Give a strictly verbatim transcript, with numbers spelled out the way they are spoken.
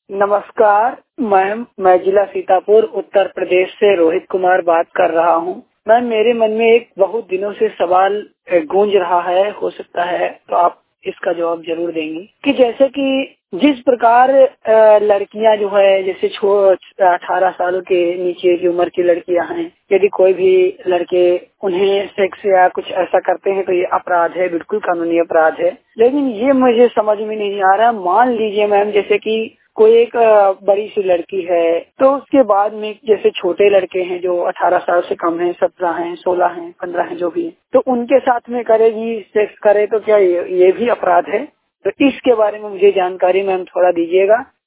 नमस्कार मैम, मैं जिला सीतापुर उत्तर प्रदेश से रोहित कुमार बात कर रहा हूँ। मैम, मेरे मन में एक बहुत दिनों से सवाल गूंज रहा है, हो सकता है तो आप इसका जवाब जरूर देंगी कि जैसे कि जिस प्रकार लड़कियां जो है, जैसे अठारह साल के नीचे की उम्र की लड़कियां हैं, यदि कोई भी लड़के उन्हें सेक्स या कुछ ऐसा करते हैं तो ये अपराध है, बिल्कुल कानूनी अपराध है। लेकिन ये मुझे समझ में नहीं आ रहा। मान लीजिए मैम, जैसे कि कोई एक बड़ी सी लड़की है, तो उसके बाद में जैसे छोटे लड़के हैं जो अठारह साल से कम हैं, सत्रह हैं, सोलह हैं, पंद्रह हैं, जो भी है, तो उनके साथ में करेगी, सेक्स करे, तो क्या ये, ये भी अपराध है? तो इसके बारे में मुझे जानकारी मैम थोड़ा दीजिएगा।